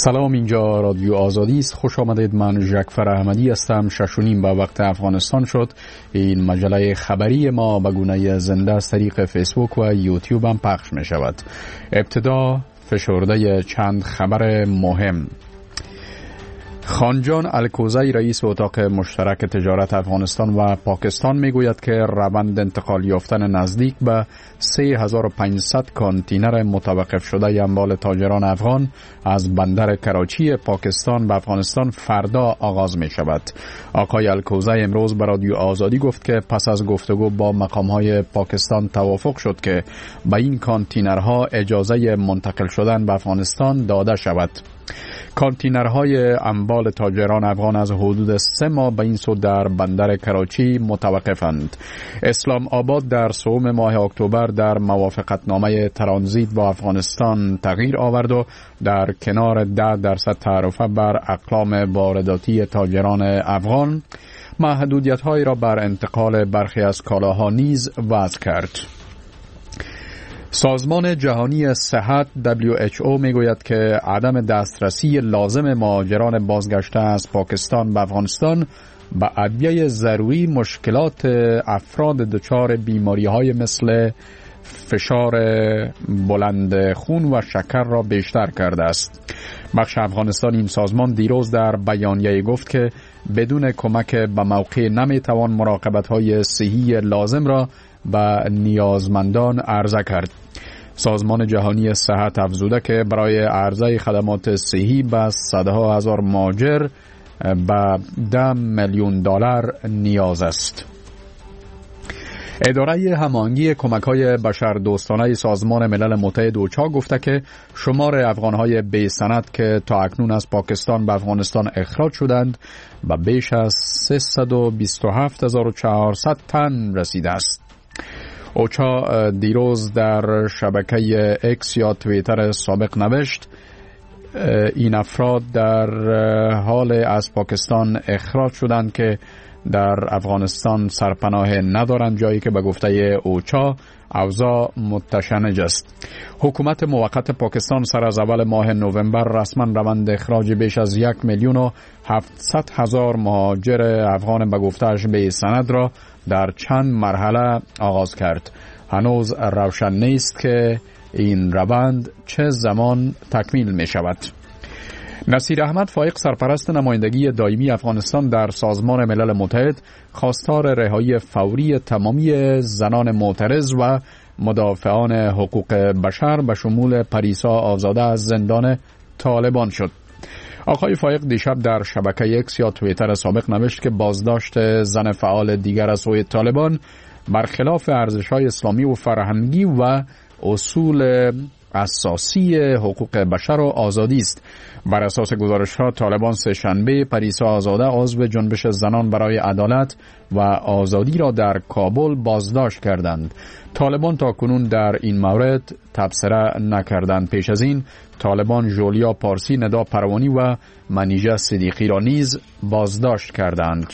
سلام، اینجا رادیو آزادی است. خوش آمدید. من ژکفر احمدی هستم. 6:30 به وقت افغانستان شد. این مجله خبری ما به گونه زنده از طریق فیسبوک و یوتیوب هم پخش می شود. ابتدا فشرده چند خبر مهم. خانجان الکوزی رئیس اتاق مشترک تجارت افغانستان و پاکستان میگوید که روند انتقال یافتن نزدیک به 3500 کانتینر متوقف شده اموال تاجران افغان از بندر کراچی پاکستان به افغانستان فردا آغاز می شود. آقای الکوزی امروز به رادیو آزادی گفت که پس از گفتگو با مقامهای پاکستان توافق شد که به این کانتینرها اجازه منتقل شدن به افغانستان داده شود. کانتینرهای اموال تاجران افغان از حدود 3 ماه به این سو در بندر کراچی متوقفند. اسلام آباد در سوم ماه اکتبر در موافقتنامه ترانزیت با افغانستان تغییر آورد و در کنار 10% تعرفه بر اقلام وارداتی تاجران افغان محدودیت‌هایی را بر انتقال برخی از کالاها نیز وضع کرد. سازمان جهانی صحت WHO میگوید که عدم دسترسی لازم مهاجران بازگشته از پاکستان به افغانستان به ادویه ضروری مشکلات افراد دچار بیماری‌های مثل فشار بلند خون و شکر را بیشتر کرده است. بخش افغانستان این سازمان دیروز در بیانیه گفت که بدون کمک به موقع نمیتوان مراقبت‌های صحی لازم را به نیازمندان عرضه کرد. سازمان جهانی صحت افزوده که برای عرضه خدمات صحی به صدها هزار مهاجر به $10 میلیون نیاز است. اداره هماهنگی کمک‌های بشردوستانه سازمان ملل متحد اوچا گفته که شمار افغان‌های بی سند که تا اکنون از پاکستان به افغانستان اخراج شدند به بیش از 327400 تن رسیده است. اوچا دیروز در شبکه اکس یا توییتر سابق نوشت این افراد در حال از پاکستان اخراج شدند که در افغانستان سرپناه ندارند، جایی که به گفته اوچا اوضاع متشنج است. حکومت موقت پاکستان سر از اول ماه نوامبر رسما روند اخراج بیش از 1,700,000 مهاجر افغان به گفته‌اش بی سند را در چند مرحله آغاز کرد. هنوز روشن نیست که این روند چه زمان تکمیل می شود. نصیر احمد فایق، سرپرست نمایندگی دائمی افغانستان در سازمان ملل متحد، خواستار رهایی فوری تمامی زنان معترض و مدافعان حقوق بشر به شمول پریسا آزاده از زندان طالبان شد. آقای فایق دیشب در شبکه اکس یا توییتر سابق نوشت که بازداشت زن فعال دیگر از سوی طالبان برخلاف ارزش‌های اسلامی و فرهنگی و اصول اساسی حقوق بشر و آزادی است. بر اساس گزارش‌ها طالبان سه‌شنبه پریسا آزاده عضو جنبش زنان برای عدالت و آزادی را در کابل بازداشت کردند. طالبان تاکنون در این مورد تبصره نکردند. پیش از این طالبان ژولیا پارسی، ندا پروانی و منیژه صدیقی را نیز بازداشت کردند.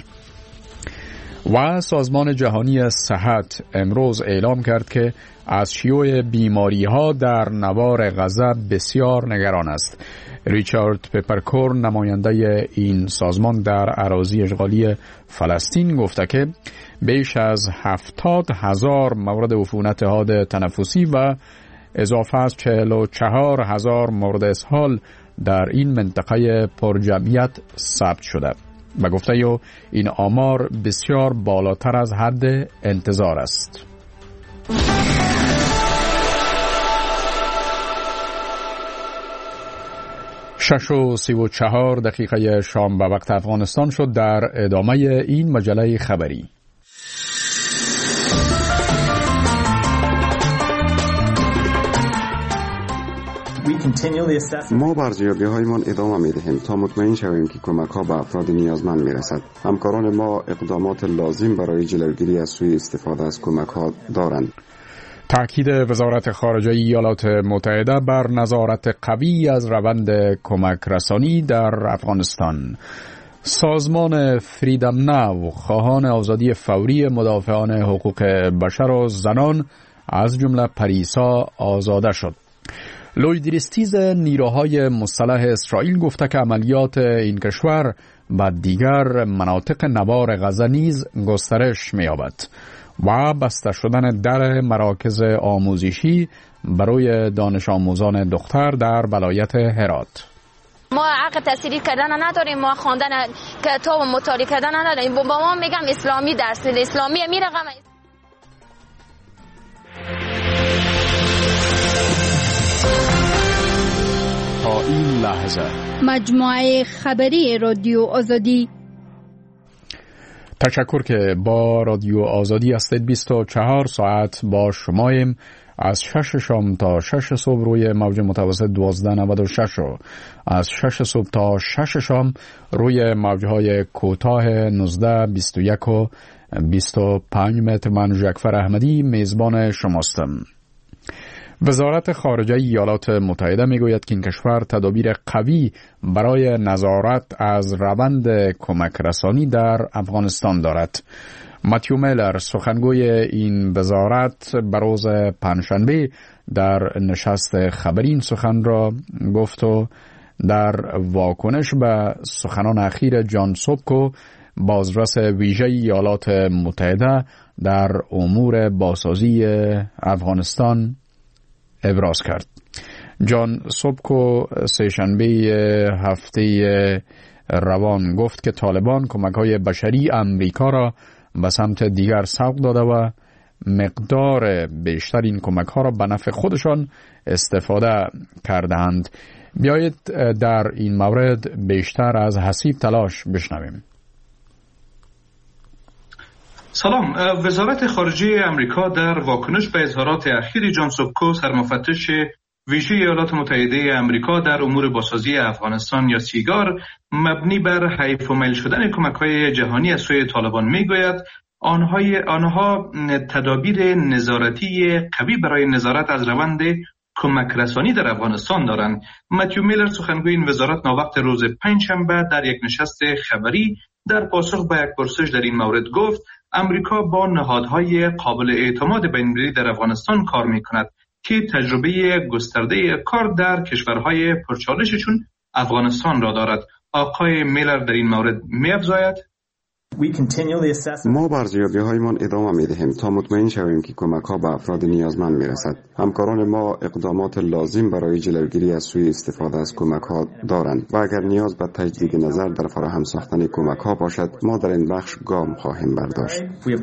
و سازمان جهانی صحت امروز اعلام کرد که از شیوع بیماری‌ها در نوار غزه بسیار نگران است. ریچارد پپرکورن، نماینده این سازمان در اراضی اشغالی فلسطین، گفته که بیش از 70,000 مورد عفونت حاد تنفسی و اضافه از 44,000 مورد اسهال در این منطقه پرجمعیت ثبت شده. به گفته او این آمار بسیار بالاتر از حد انتظار است. 6:34 شام به وقت افغانستان شد. در ادامه این مجله خبری ما به ارزیابی‌هایمان ادامه می‌دهیم تا مطمئن شویم که کمک‌ها به افراد نیازمند می‌رسد. همکاران ما اقدامات لازم برای جلوگیری از سوء استفاده از کمک‌ها دارند. تأکید وزارت خارجه ایالات متحده بر نظارت قوی از روند کمک رسانی در افغانستان. سازمان فریدم ناو خواهان آزادی فوری مدافعان حقوق بشر و زنان از جمله پریسا آزاده شد. لوید ریستیز نیروهای مسلح اسرائیل گفته که عملیات این کشور و دیگر مناطق نوار غزه نیز گسترش می‌یابد و بسته شدن در مراکز آموزشی برای دانش آموزان دختر در ولایت هرات. ما حق تحصیلی کردن نداریم، ما خواندن کتاب و مطالعه کردن نداریم. با ما میگم اسلامی درس اسلامی میرقم. تا این لحظه مجموعه خبری رادیو آزادی. تشکر که با رادیو آزادی هستید. 24 ساعت با شماییم از 6 شام تا 6 صبح روی موج متوسط 1296 و از 6 صبح تا 6 شام روی موجهای کوتاه 19 21 و 25 متر. من جعفر احمدی میزبان شماستم. وزارت خارجه ایالات متحده میگوید که این کشور تدابیر قوی برای نظارت از روند کمک رسانی در افغانستان دارد. متیو میلر سخنگوی این وزارت بروز پنجشنبه در نشست خبری این سخن را گفت و در واکنش به سخنان اخیر جان سوبکو بازرس ویژه ایالات متحده در امور بازسازی افغانستان ابراز کرد. جان سوبکو سه‌شنبه هفته روان گفت که طالبان کمک‌های بشری امریکا را به سمت دیگر سوق داده و مقدار بیشتر این کمک‌ها را به نفع خودشان استفاده کردند. بیایید در این مورد بیشتر از حسیب تلاش بشنویم. سلام. وزارت خارجه امریکا در واکنش به اظهارات اخیر جان سوبکو سرمفتش ویژه ایالات متحده امریکا در امور بازسازی افغانستان یا سیگار مبنی بر حیف و میل شدن کمک‌های جهانی از سوی طالبان میگوید آنها تدابیر نظارتی قوی برای نظارت از روند کمک رسانی در افغانستان دارند. متیو میلر سخنگوی این وزارت ناوقت روز پنجشنبه در یک نشست خبری در پاسخ به یک پرسش در این مورد گفت امریکا با نهادهای قابل اعتماد بین‌المللی در افغانستان کار می‌کند که تجربه گسترده کار در کشورهای پرچالش چون افغانستان را دارد. آقای میلر در این مورد می‌افزاید ما بر ارزیابی‌هایمان ادامه می‌دهیم تا مطمئن شویم که کمک‌ها به افراد نیازمند می‌رسد. همکاران ما اقدامات لازم برای جلوگیری از سوء استفاده از کمک‌ها دارند و اگر نیاز به تجدید نظر در فراهم ساختن کمک‌ها باشد ما در این بخش گام خواهیم برداشت.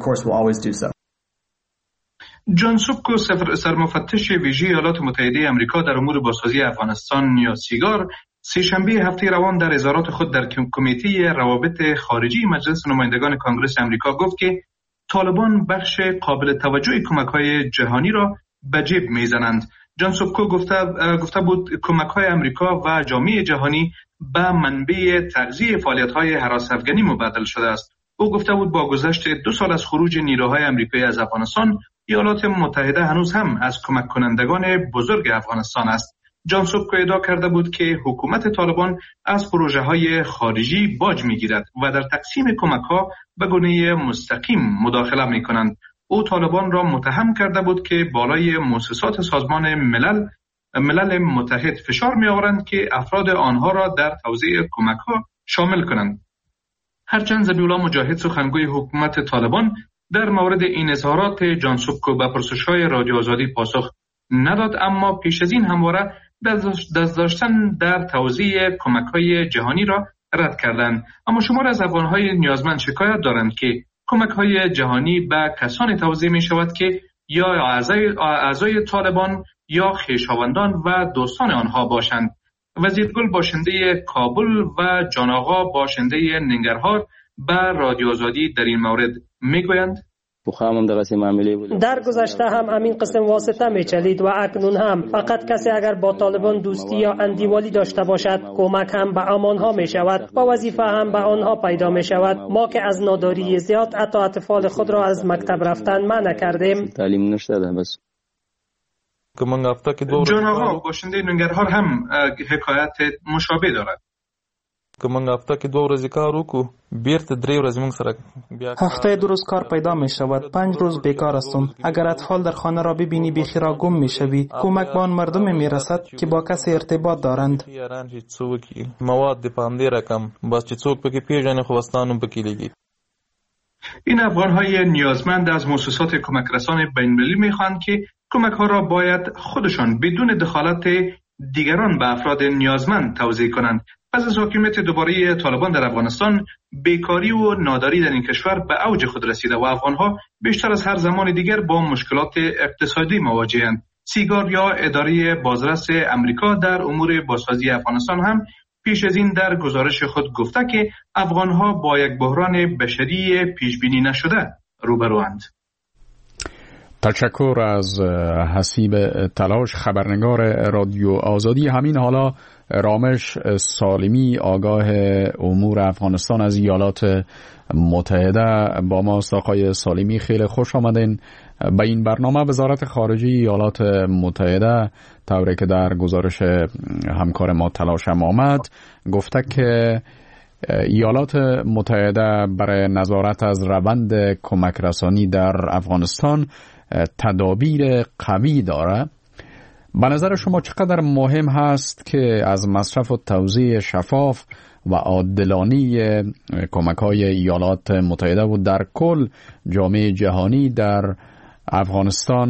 جان سوبکو سرمفتش ویژه ایالات متحده آمریکا در امور بازسازی افغانستان یا سیگار سه‌شنبه هفته روان در اظهارات خود در کمیته روابط خارجی مجلس نمایندگان کانگرس آمریکا گفت که طالبان بخش قابل توجه کمک‌های جهانی را به جیب می‌زنند. جان سوبکو گفته بود کمک‌های آمریکا و جامعه جهانی به منبع تغذیه فعالیت‌های هراس افغانی مبدل شده است. او گفته بود با گذشت 2 سال از خروج نیروهای آمریکایی از افغانستان ایالات متحده هنوز هم از کمک کنندگان بزرگ افغانستان است. جان سوبکو ادعا کرده بود که حکومت طالبان از پروژه‌های خارجی باج می‌گیرد و در تقسیم کمک‌ها به گونه مستقیم مداخله می‌کنند. او طالبان را متهم کرده بود که بالای مؤسسات سازمان ملل متحد فشار می‌آورند که افراد آنها را در توزیع کمک‌ها شامل کنند. هرچند ذبیح‌الله مجاهد سخنگوی حکومت طالبان در مورد این اظهارات جان سوبکو به پرسش‌های رادیو آزادی پاسخ نداد، اما پیش از این همواره دست داشتن در توزیع کمک‌های جهانی را رد کردند. اما شمار از افغان‌های نیازمند شکایت دارند که کمک‌های جهانی به کسانی توزیع می‌شود که یا اعضای طالبان یا خویشاوندان و دوستان آنها باشند. وزیرگل باشنده کابل و جان آقا باشنده ننگرهار به رادیو آزادی در این مورد میگویند در گذشته هم همین قسم واسطه میچلید و اکنون هم فقط کسی اگر با طالبان دوستی یا اندیوالی داشته باشد کمک هم به آنها می شود و وظیفه هم به آنها پیدا می شود. ما که از ناداری زیاد حتی اطفال خود را از مکتب رفتن منع کردیم. تعلیم نشده بس. جان آقا باشنده ننگرهار هم حکایت مشابه دارد. که موږ هفته کې 2 ورځې کار وکړو بیرته 3 ورځې موږ سره بیا هفته 2 روز کار پیدا می شود، 5 روز بیکار هستم. اگر اطفال در خانه را ببینی بیخیرا گم می شوی. کمک به آن مردم می رسد که با کسی ارتباط دارند. مواد پامدی رقم بس چې څوک پکې پیژنه خو واستانو پکې لګي. این افغان‌های نیازمند از مؤسسات کمک رسان بین‌المللی می‌خواهند که کمک‌ها را باید خودشان بدون دخالت دیگران به افراد نیازمند توزیع کنند. پس از حاکمیت دوباره طالبان در افغانستان، بیکاری و ناداری در این کشور به اوج خود رسیده و افغان‌ها بیشتر از هر زمان دیگر با مشکلات اقتصادی مواجه‌اند. سیگار یا اداره بازرس امریکا در امور بازسازی افغانستان هم پیش از این در گزارش خود گفته که افغان‌ها با یک بحران بشری پیشبینی نشده روبروند. تشکر از حسیب تلاش. خبرنگار رادیو آزادی. همین حالا رامش سالمی آگاه امور افغانستان از ایالات متحده با ماست. آقای سالمی خیلی خوش آمدین به این برنامه. وزارت خارجه ایالات متحده طوری که در گزارش همکار ما تلاش هم آمد گفته که ایالات متحده برای نظارت از روند کمک رسانی در افغانستان تدابیر قوی داره. به نظر شما چقدر مهم هست که از مصرف و توزیع شفاف و عادلانه کمک‌های ایالات متحده و در کل جامعه جهانی در افغانستان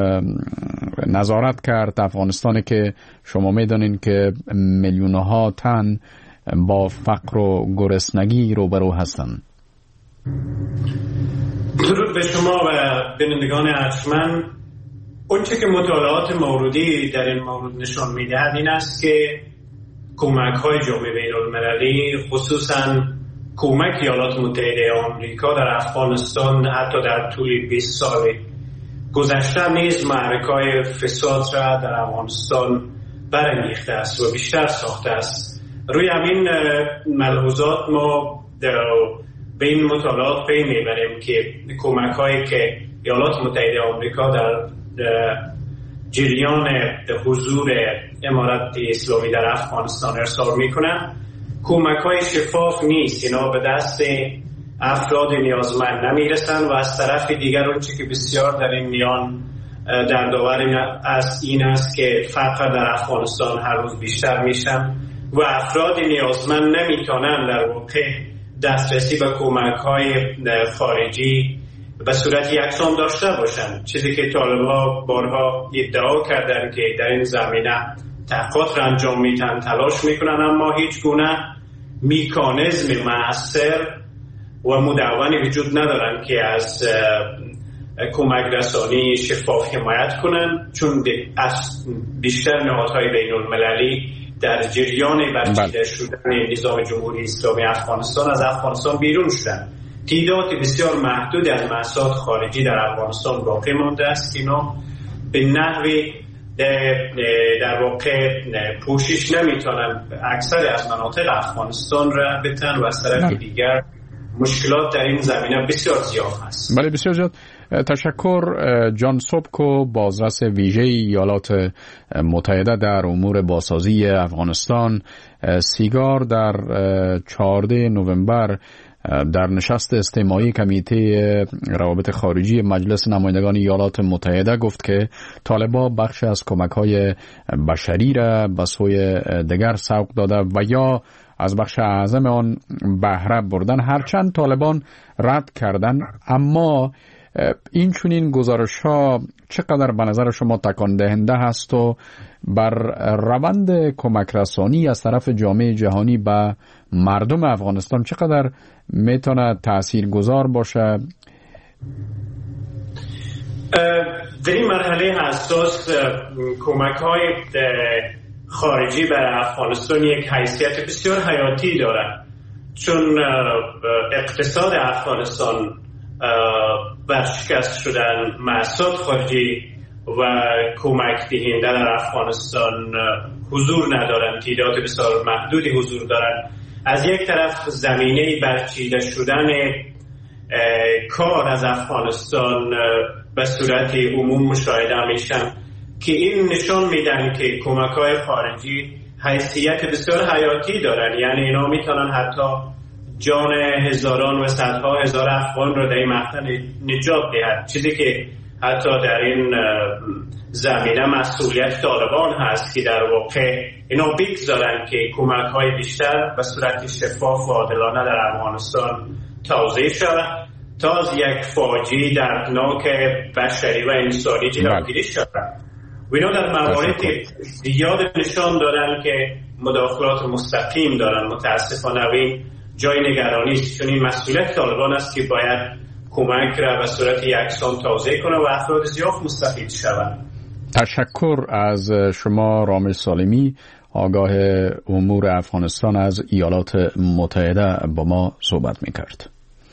نظارت کرد؟ افغانستانی که شما می‌دانید که میلیون‌ها تن با فقر و گرسنگی روبرو هستند. درود به شما و بینندگان ارجمند. اونچه که مطالعات موردی در این مورد نشان می‌دهد این است که کمک‌های جامعه بین‌المللی خصوصاً کمک ایالات متحده آمریکا در افغانستان حتی در طول 20 سال گذشته نیز معرکه‌های فساد را در افغانستان برانگیخته است و بیشتر ساخته است. روی همین ملحوظات ما به این مطالعات پی میبریم که کمک‌هایی که ایالات متحده آمریکا در جریان حضور امارت اسلامی در افغانستان ارسال میکنند کمک‌های شفاف نیست. اینا به دست افراد نیازمند نمیرسن و از طرف دیگر اونچه که بسیار در این میان دردآور این است که فقر در افغانستان هر روز بیشتر میشن و افراد نیازمند نمیتونن در واقع دسترسی به کمک‌های خارجی به صورت یکسان داشته باشند. چیزی که طالبان بارها ادعا کردن که در این زمینه تحقیقات را انجام میدن، تلاش میکنن، اما هیچ گونه میکانیزم مؤثر و مدونی وجود ندارن که از کمک رسانی شفاف حمایت کنن، چون بیشتر نهادهای بین المللی در جریان برچیده شدن نظام جمهوری اسلامی افغانستان از افغانستان بیرون شدن. تعداد بسیار محدود از مؤسسات خارجی در افغانستان باقی مانده است که اینا به نحوی در واقع پوشش نمیتونن اکثر از مناطق افغانستان را بتن و از طرف دیگر مشکلات در این زمینه بسیار زیاد هست. بله بسیار زیاد. تشکر. جان سوبکو بازرس ویژه ایالات متحده در امور بازسازی افغانستان. سیگار در 14 نوامبر در نشست استماعی کمیته روابط خارجی مجلس نمایندگان ایالات متحده گفت که طالبان بخش از کمک‌های بشری را به سوی دیگر سوق داده و یا از بخش اعظم آن بهره بردن، هرچند طالبان رد کردن. اما این چنین گزارش‌ها چقدر به نظر شما تکان دهنده هست و بر روند کمک رسانی از طرف جامعه جهانی به مردم افغانستان چقدر میتونه تاثیرگذار باشه؟ در این مرحله حساس کمک‌های خارجی برای افغانستان یک حیثیت بسیار حیاتی دارد، چون اقتصاد افغانستان برشکست شدن مؤسسات خارجی و کمک دهنده در افغانستان حضور ندارند، تعداد بسیار محدودی حضور دارند. از یک طرف زمینه برچیده شدن کار از افغانستان به صورت عموم مشاهده میشن که این نشان میدن که کمک‌های خارجی حیثیت بسیار حیاتی دارن. یعنی اینا میتونن حتی جان هزاران و صدها هزار افغان رو در این مقطع نجات دهد، چیزی که حتی در این زمینه مسئولیت طالبان هست که در واقع اینا بگذارن که کمک های بیشتر به صورت شفاف و عادلانه در افغانستان توزیع شود تا از یک فاجعه دردناک بشری و انسانی جلوگیری شود. و اینا در موارد زیاد نشان دارن که مداخلات مستقیم دارن. متاسفانه این جای نگرانی است، چون این مسئولیت طالبان است که باید کمک را به صورت یکسان توزیع کنه و افراد زیاد مستفید شوند. تشکر از شما رامز سالمی، آگاه امور افغانستان از ایالات متحده با ما صحبت می‌کرد.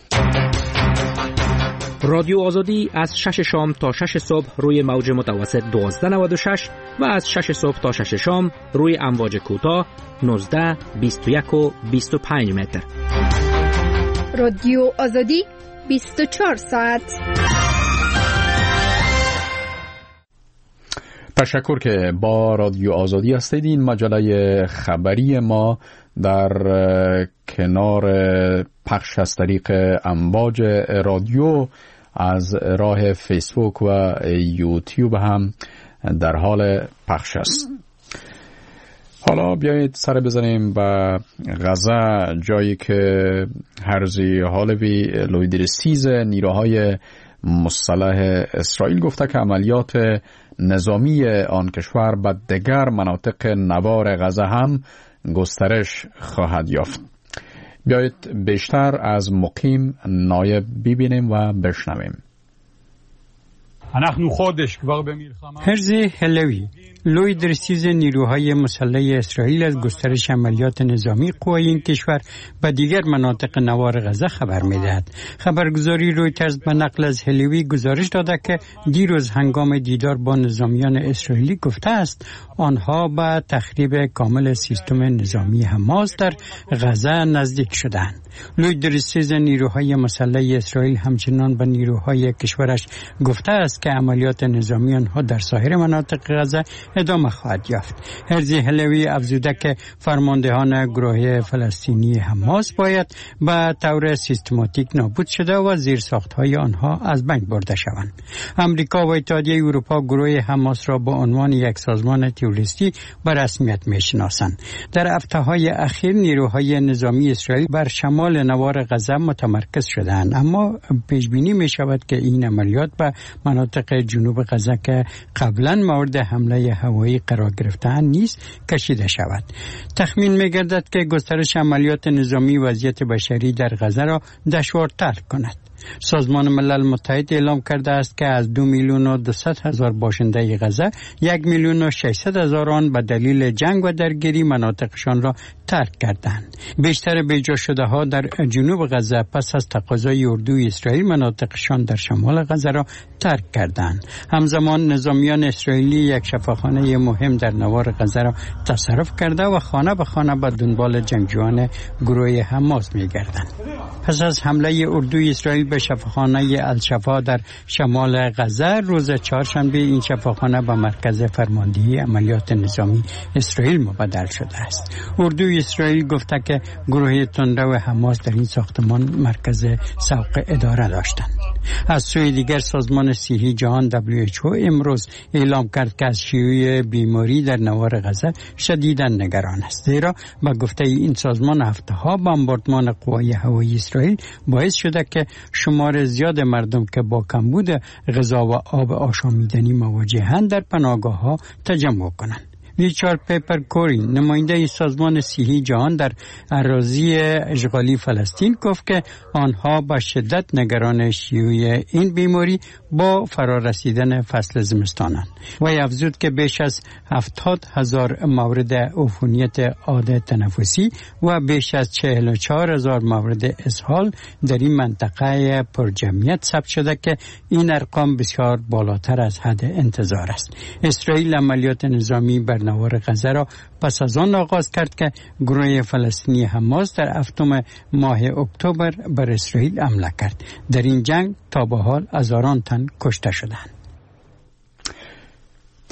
رادیو آزادی از 6 شام تا 6 صبح روی موج متوسط 1296 و از 6 صبح تا 6 شام روی امواج کوتاه 19، 21 و 25 متر. رادیو آزادی 24 ساعت. تشکر که با رادیو آزادی هستید. این مجله خبری ما در کنار پخش از طریق امواج رادیو از راه فیسبوک و یوتیوب هم در حال پخش است. حالا بیایید سر بزنیم به غزه، جایی که هرزی حالوی لویدرسیز نیروهای مسلح اسرائیل گفته که عملیات نظامی آن کشور به دیگر مناطق نوار غزه هم گسترش خواهد یافت. بیایید بیشتر از مقیم نایب ببینیم و بشنویم. هرزی هلوی لویدرسیز نیروهای مسلح اسرائیل از گسترش عملیات نظامی قوای این کشور به دیگر مناطق نوار غزه خبر می‌دهد. خبرگزاری رویترز به نقل از هلوی گزارش داده که دیروز هنگام دیدار با نظامیان اسرائیلی گفته است آنها به تخریب کامل سیستم نظامی حماس در غزه نزدیک شدند. لویدرسیز نیروهای مسلح اسرائیل همچنان به نیروهای کشورش گفته است که عملیات نظامی آنها در سایر مناطق غزه ادامه خواهد یافت. هرزی هلوی افزوده که فرماندهان گروه فلسطینی حماس باید به طور سیستماتیک نابود شده و زیرساختهای آنها از بین برده شوند. امریکا و اتحادیه اروپا گروه حماس را به عنوان یک سازمان تروریستی به رسمیت میشناسند. در هفته‌های اخیر نیروهای نظامی اسرائیل بر شمال نوار غزه متمرکز شدند، اما پیش بینی می شود که این عملیات به مناطق جنوب غزه که قبلا مورد حمله هوایی قرار گرفته‌اند نیز کشیده شود. تخمین می‌گردد که گسترش عملیات نظامی وضعیت بشری در غزه را دشوارتر کند. سازمان ملل متحد اعلام کرده است که از 2,200,000 باشنده غزه 1,600,000 آن به دلیل جنگ و درگیری مناطقشان را ترک کردند. بیشتر بیجا شده ها در جنوب غزه پس از تقاضای اردوی اسرائیل مناطقشان در شمال غزه را ترک کردند. همزمان نظامیان اسرائیلی یک شفاخانه مهم در نوار غزه را تصرف کرده و خانه به خانه به دنبال جنگجویان گروه حماس می‌گردند. پس از حمله اردوی اسرائیل به شفاخانه الشفا در شمال غزه روز چهارشنبه این شفاخانه به مرکز فرماندهی عملیات نظامی اسرائیل مبدل شده است. اردوی اسرائیل گفته که گروه تندرو حماس در این ساختمان مرکز سوق اداره داشتند. از سوی دیگر سازمان صحی جهان WHO امروز اعلام کرد که از شیوع بیماری در نوار غزه شدیداً نگران است، زیرا به گفته این سازمان هفته‌ها بمباردمان قوای هوایی اسرائیل باعث شده که شمار زیاد مردم که با کمبود غذا و آب آشامیدنی مواجهند در پناهگاه‌ها تجمع کنند. ریچارد پیپر کوری نماینده سازمان صحی جهان در اراضی اشغالی فلسطین گفت که آنها با شدت نگران شیوع این بیماری با فرارسیدن فصل زمستانند و افزود که بیش از 70,000 مورد عفونیت عادة تنفسی و بیش از 44,000 مورد اسهال در این منطقه پرجمعیت ثبت شده که این ارقام بسیار بالاتر از حد انتظار است. اسرائیل عملیات نظامی بر نوار غزه را پس از آن آغاز کرد که گروه فلسطینی حماس در هفتم ماه اکتبر بر اسرائیل حمله کرد. در این جنگ تا به حال هزاران تن کشته شدند.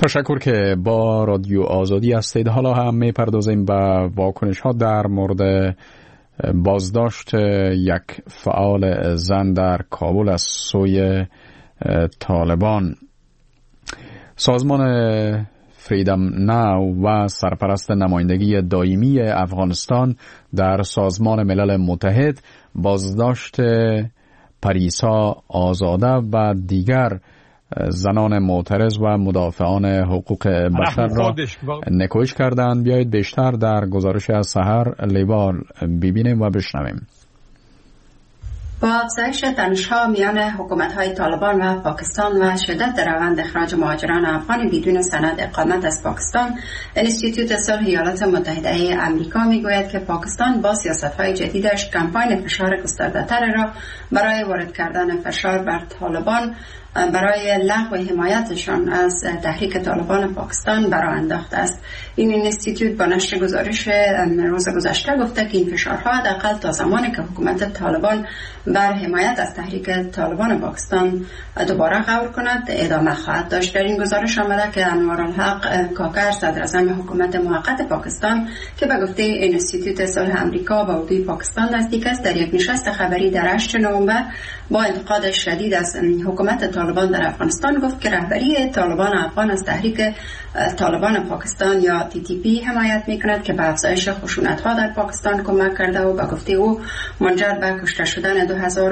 تشکر که با رادیو آزادی هستید. حالا هم میپردازیم به واکنش ها در مورد بازداشت یک فعال زن در کابل از سوی طالبان. سازمان فریدم ناو و سرپرست نمایندگی دائمی افغانستان در سازمان ملل متحد بازداشت پریسا آزاده و دیگر زنان معترض و مدافعان حقوق بشر را نکوش کردند. بیایید بیشتر در گزارش از سحر لیوال ببینیم و بشنویم. با افزایش تنش‌ها میان حکومت‌های طالبان و پاکستان و شدت در روند اخراج مهاجران افغان بدون سند اقامت از پاکستان، انستیتوت صلح ایالات متحده آمریکا میگوید که پاکستان با سیاست‌های جدیدش کمپاین فشار گسترده‌تر را برای وارد کردن فشار بر طالبان برای لغو حمایتشان از تحریک طالبان پاکستان برآ انداخته است. این اینستیتوت با نشر گزارش روز گذشته گفته که این فشارها حداقل تا زمانی که حکومت طالبان بر حمایت از تحریک طالبان پاکستان دوباره غور کند ادامه خواهد داشت. در این گزارش آمده که انوارالحق کاکر صدراعظم حکومت موقت پاکستان که به گفته اینستیتوت صلح آمریکا با اردوی پاکستان نزدیک است، در یک نشست خبری در 8 نوامبر با انتقاد شدید از حکومت طالبان در افغانستان گفت که رهبری طالبان افغان از تحریک طالبان پاکستان یا TTP حمایت می‌کند که به افزایش خشونت‌ها در پاکستان کمک کرده و به گفته او منجر به کشته شدن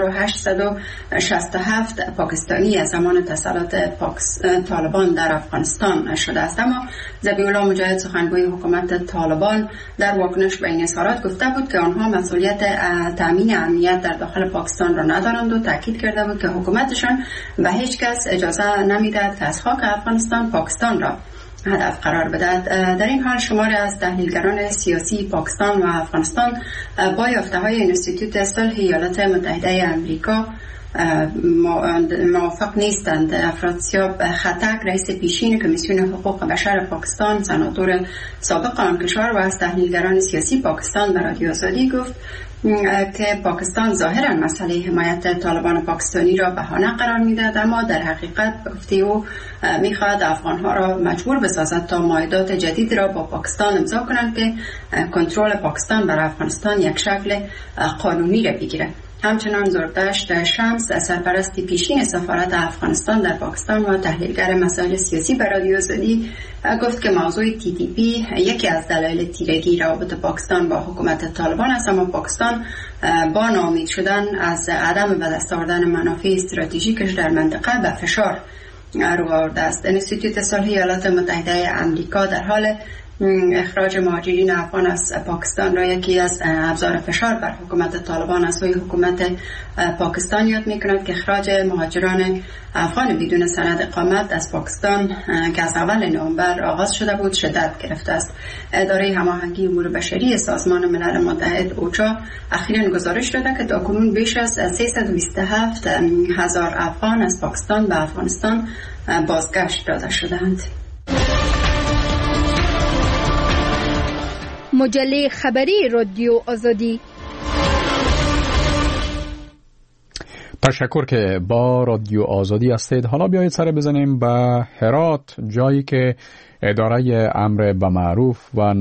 2867 پاکستانی از زمان تسلط طالبان در افغانستان شده است. اما ذبیح الله مجاهد سخنگوی حکومت طالبان در واکنش به این اظهارات گفته بود که آنها مسئولیت تامین امنیت در داخل پاکستان را ندارند و تاکید کرده بود که حکومتشان به هیچ کس اجازه نمیدهد که از خاک افغانستان پاکستان را هدف قرار بدهد. در این حال شماری از تحلیلگران سیاسی پاکستان و افغانستان با یافته‌های انستیتوت صلح ایالات متحده آمریکا موافق نیستند. افراسیاب خطک رئیس پیشین کمیسیون حقوق بشر پاکستان، سناتور سابق آن کشور و از تحلیلگران سیاسی پاکستان به رادیو آزادی گفت که پاکستان ظاهرا مسئله حمایت طالبان پاکستانی را بهانه قرار میدهد، اما در حقیقت گفته او میخواهد افغانها را مجبور بسازد تا معاهدات جدید را با پاکستان امضا کنند که کنترل پاکستان بر افغانستان یک شکل قانونی را بگیرد. همچنان زردشت شمس سرپرست پیشین سفارت افغانستان در پاکستان و تحلیلگر مسائل سیاسی به رادیو آزادی گفت که موضوع TTP یکی از دلایل تیرگی روابط پاکستان با حکومت طالبان است، اما پاکستان با ناامید شدن از عدم به دست آوردن منافع استراتژیکش در منطقه به فشار رو آورده است. انستیتوت صلح ایالات متحده آمریکا در حال اخراج مهاجرین افغان از پاکستان را یکی از ابزار فشار بر حکومت طالبان از سوی حکومت پاکستان یاد می‌کند که اخراج مهاجران افغان بدون سند اقامت از پاکستان که از اول نوامبر آغاز شده بود شدت گرفته است. اداره هماهنگی امور بشری سازمان ملل متحد اوچا اخیراً گزارش داده که تاکنون بیش از 327,000 افغان از پاکستان به افغانستان بازگشت داده شدند. مجله خبری رادیو آزادی. تشکر که با رادیو آزادی هستید. حالا بیایید سر بزنیم به هرات، جایی که اداره امر به معروف و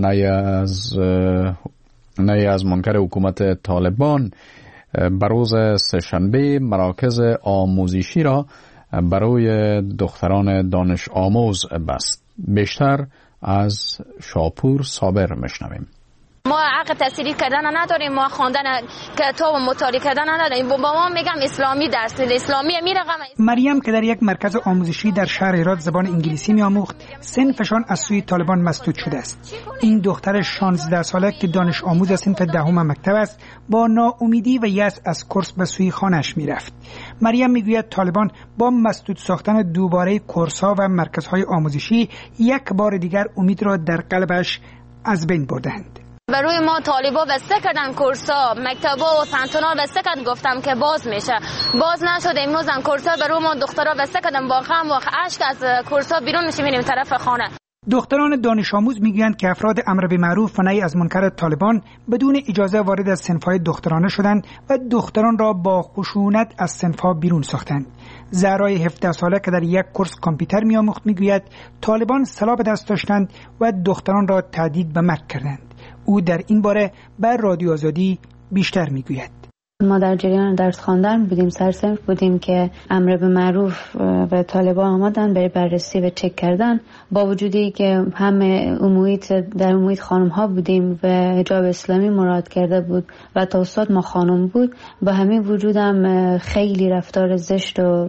نهی از منکر حکومت طالبان بروز سه‌شنبه مراکز آموزشی را برای دختران دانش آموز بست. بیشتر از شاپور صابر میشنویم. ما حق تحصیلی کردن نداریم، ما خواندن کتاب و مطالعه کردن نداریم. با ما میگم اسلامی درس اسلامی میرقم. مریم که در یک مرکز آموزشی در شهر هرات زبان انگلیسی میآموخت، صنفشان از سوی طالبان مسدود شده است. این دختر 16 ساله که دانش آموز صنف دهم مکتب است، با ناامیدی و یأس از کورس به سوی خانه‌اش میرفت. مریم میگوید طالبان با مسدود ساختن دوباره کورس‌ها و مرکزهای آموزشی یک بار دیگر امید را در قلبش از بین بردند. برای ما طالبا بسته کردن کورسا، مکتبا و پنتونا بسته کردن، گفتم که باز میشه، باز نشد. امروز هم کورسا برای ما دخترا بسته کردن، با غم و اشک از کورسا بیرون میشیم میریم طرف خانه. دختران دانش آموز میگویند که افراد امر به معروف و نهی از منکر طالبان بدون اجازه وارد از صنف‌های دخترانه شدند و دختران را با خشونت از صنف‌ها بیرون ساختند. زهرای 17 ساله که در یک کورس کامپیوتر می‌آموخت میگوید طالبان سلاح به دست داشتند و دختران را تهدید به مرگ کردند. او در این باره بر رادیو آزادی بیشتر میگوید. ما در جریان درس خواندن بودیم، سرصنف بودیم که امر به معروف و طالبان آمدن برای بررسی و چک کردن. با وجودی که همه در محیط خانم ها بودیم و حجاب اسلامی مراد کرده بود و تا استاد ما خانم بود، با همین وجودم خیلی رفتار زشت و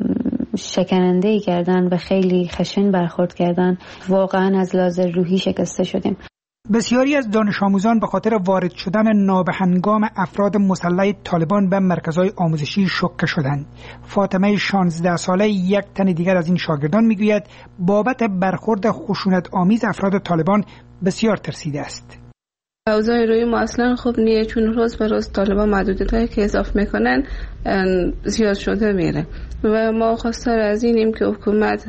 شکننده‌ای کردن و خیلی خشن برخورد کردن. واقعا از لحاظ روحی شکسته شدیم. بسیاری از دانش آموزان به خاطر وارد شدن نابهنگام افراد مسلح طالبان به مرکزهای آموزشی شوکه شدند. فاطمه 16 ساله یک تن دیگر از این شاگردان میگوید بابت برخورد خشونت آمیز افراد طالبان بسیار ترسیده است. اوضاع روی ما اصلا خوب نیه، چون روز به روز طالبان محدودیت‌هایی که اضافه میکنن زیاد شده میره و ما خواستار از اینیم که حکومت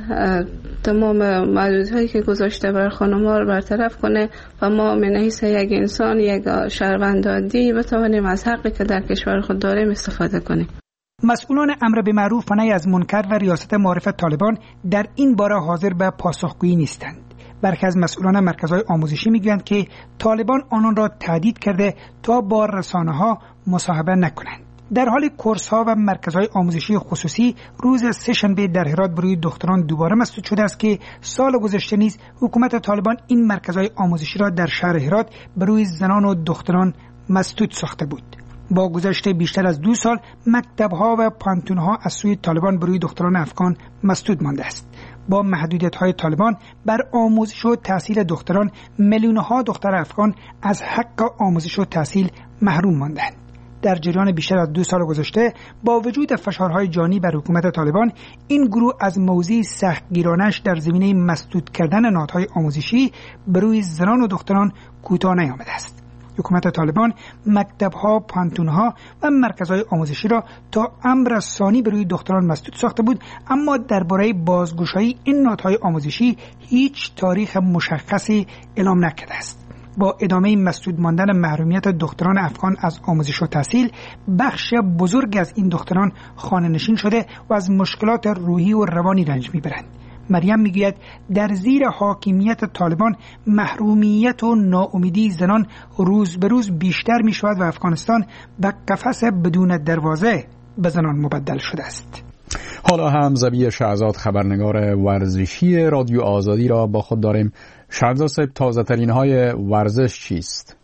تمام محدودیت‌هایی که گذاشته بر خانم‌ها رو برطرف کنه و ما من حیث یک انسان، یک شهروند عادی بتوانیم از حقی که در کشور خود داریم استفاده کنیم. مسئولان امر به معروف و نهی از منکر و ریاست معارف طالبان در این باره حاضر به پاسخگویی نیستند. برخی از مسئولان مرکزهای آموزشی میگویند که طالبان آنان را تهدید کرده تا با رسانه‌ها مصاحبه نکنند. در حال کورس‌ها و مرکزهای آموزشی خصوصی روز سه‌شنبه در هرات برای دختران دوباره مسدود شده است که سال گذشته نیز حکومت طالبان این مرکزهای آموزشی را در شهر هرات برای زنان و دختران مسدود ساخته بود. با گذشت بیشتر از 2 سال مکتب‌ها و پانتون‌ها از سوی طالبان برای دختران افغان مسدود مانده است. با محدودیت‌های طالبان بر آموزش و تحصیل دختران، میلیون‌ها دختر افغان از حق آموزش و تحصیل محروم ماندند. در جریان بیشتر از 2 سال گذشته با وجود فشارهای جانی بر حکومت طالبان، این گروه از موضع سختگیرانش در زمینه مسدود کردن نهادهای آموزشی بروی زنان و دختران کوتاه نیامده است. حکومت طالبان مکتب‌ها، پانتون‌ها و مرکزهای آموزشی را تا امر ثانی برای دختران مسدود ساخته بود، اما درباره بازگشایی این نهادهای آموزشی هیچ تاریخ مشخصی اعلام نکرده است. با ادامه مسدود ماندن محرومیت دختران افغان از آموزش و تحصیل، بخش بزرگ از این دختران خانه نشین شده و از مشکلات روحی و روانی رنج میبرند. مریم میگوید در زیر حاکمیت طالبان محرومیت و ناامیدی زنان روز به روز بیشتر می شود و افغانستان به قفس بدون دروازه به زنان مبدل شده است. حالا هم زبی شهزاد خبرنگار ورزشی رادیو آزادی را با خود داریم. شهزاد صاحب، تازه ترین های ورزش چیست؟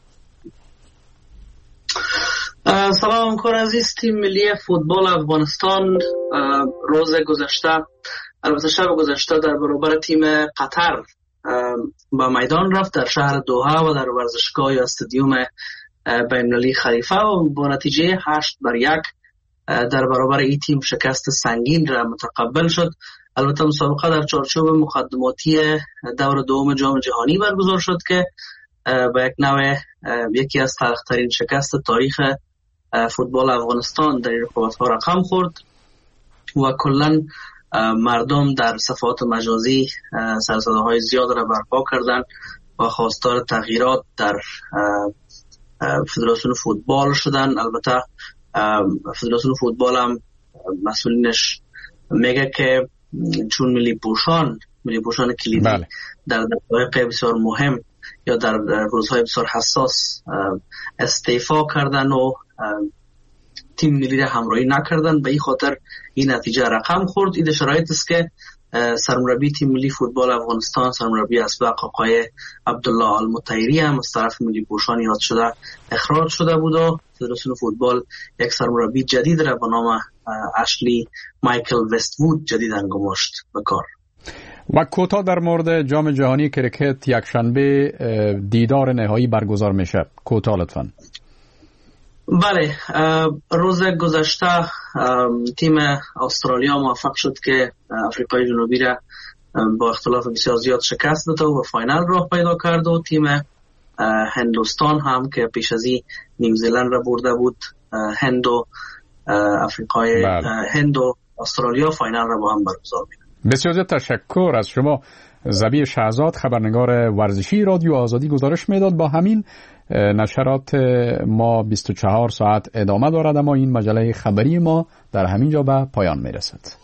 سلام کار عزیز. تیم ملی فوتبال افغانستان روز گذشته، البته شب گذشته، در برابر تیم قطر به میدان رفت در شهر دوحه و در ورزشگاه یا استادیوم بین‌المللی خلیفه و با نتیجه 8-1 در برابر این تیم شکست سنگین را متقبل شد. البته مسابقه در چارچوب مقدماتی دور دوم جام جهانی برگزار شد که به یک نوع یکی از تلخ‌ترین شکست تاریخ فوتبال افغانستان در این رقابت‌ها رقم خورد و کلاً مردم در صفحات مجازی سرصداهای زیاد را برپا کردند و خواستار تغییرات در فدراسیون فوتبال شدن. البته فدراسیون فوتبال هم مسئولینش میگه که چون ملی پوشان کلیدی در دقایق بسیار مهم یا در روزهای بسیار حساس استعفا کردن و تیم ملی را همراهی نکردن، به این خاطر این نتیجه رقم خورد. این شرایط است که سرمربی تیم ملی فوتبال افغانستان، سرمربی اسبق آقای عبدالله المطیری هم از طرف ملی پوشان یاد شده اخراج شده بود و فدراسیون فوتبال یک سرمربی جدید را به نام اشلی مایکل وست‌وود جدید انگماشت به کار. و کوتاه در مورد جام جهانی کرکت یکشنبه دیدار نهایی برگزار میشه. کوتاه لطفاً. بله، روز گذشته تیم استرالیا موفق شد که آفریقای جنوبی را با اختلاف بسیار زیاد شکست داد و فاینال راه پیدا کرد و تیم هندوستان هم که پیش از این نیوزیلند را برده بود، هند و استرالیا فاینال را با هم برگزار می‌کنند. بسیار تشکر از شما. ذبیح شهزاد، خبرنگار ورزشی رادیو آزادی، گزارش میداد. با همین نشرات ما 24 ساعت ادامه دارد، اما این مجله خبری ما در همین جا به پایان میرسد.